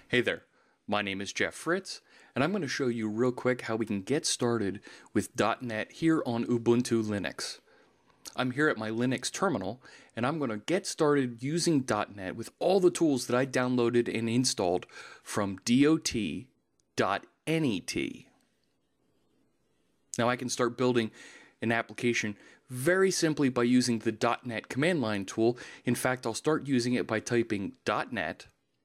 Hey there, my name is Jeff Fritz, and I'm going to show you real quick how we can get started with .NET here on Ubuntu Linux. I'm here at my Linux terminal, and I'm going to get started using .NET with all the tools that I downloaded and installed from dot.net. Now I can start building an application very simply by using the .NET command line tool. In fact, I'll start using it by typing .NET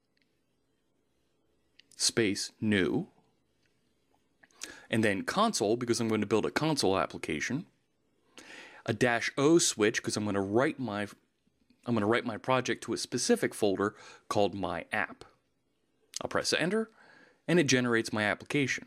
space new, and then console, because I'm going to build a console application, a -O switch, because I'm going to write my project to a specific folder called my app. I'll press enter, and it generates my application.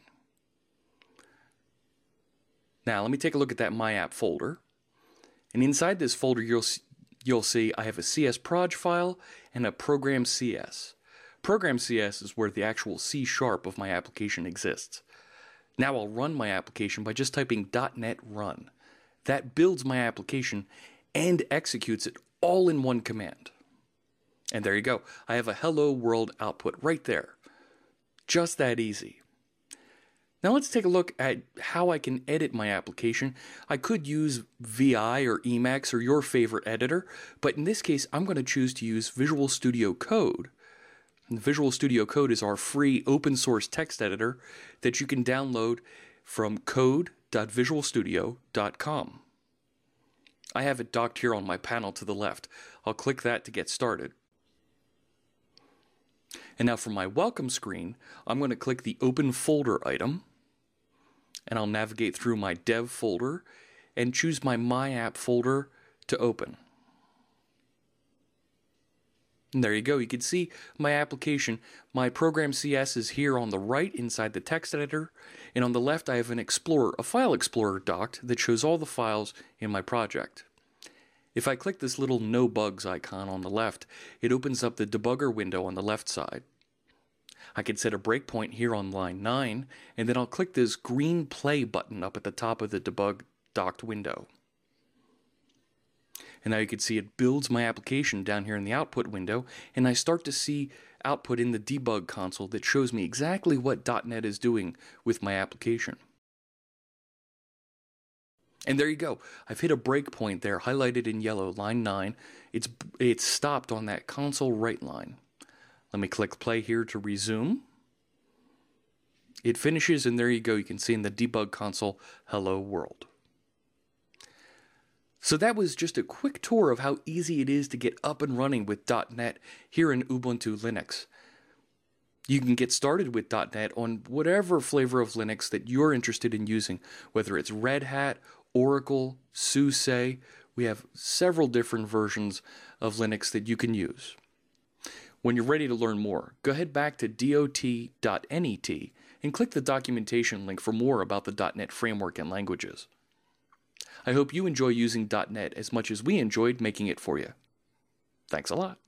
Now let me take a look at that my app folder, and inside this folder you'll see I have a CS_proj file and a program CS. Program CS is where the actual C# of my application exists. Now I'll run my application by just typing .NET run. That builds my application and executes it all in one command. And there you go. I have a hello world output right there. Just that easy. Now let's take a look at how I can edit my application. I could use VI or Emacs or your favorite editor, but in this case I'm going to choose to use Visual Studio Code. Visual Studio Code is our free open source text editor that you can download from code.visualstudio.com. I have it docked here on my panel to the left. I'll click that to get started. And now for my welcome screen, I'm going to click the Open Folder item, and I'll navigate through my dev folder and choose my app folder to open. And there you go. You can see my application. My program CS is here on the right inside the text editor, and on the left I have an Explorer, a file explorer docked that shows all the files in my project. If I click this little no bugs icon on the left, it opens up the debugger window on the left side. I can set a breakpoint here on line 9, and then I'll click this green play button up at the top of the debug docked window. And now you can see it builds my application down here in the output window, and I start to see output in the debug console that shows me exactly what .NET is doing with my application. And there you go. I've hit a breakpoint there, highlighted in yellow, line 9. It's stopped on that console write line. Let me click play here to resume. It finishes, and there you go. You can see in the debug console, hello world. So that was just a quick tour of how easy it is to get up and running with .NET here in Ubuntu Linux. You can get started with .NET on whatever flavor of Linux that you're interested in using, whether it's Red Hat, Oracle, SUSE. We have several different versions of Linux that you can use. When you're ready to learn more, go ahead back to dot.net and click the documentation link for more about the .NET framework and languages. I hope you enjoy using .NET as much as we enjoyed making it for you. Thanks a lot.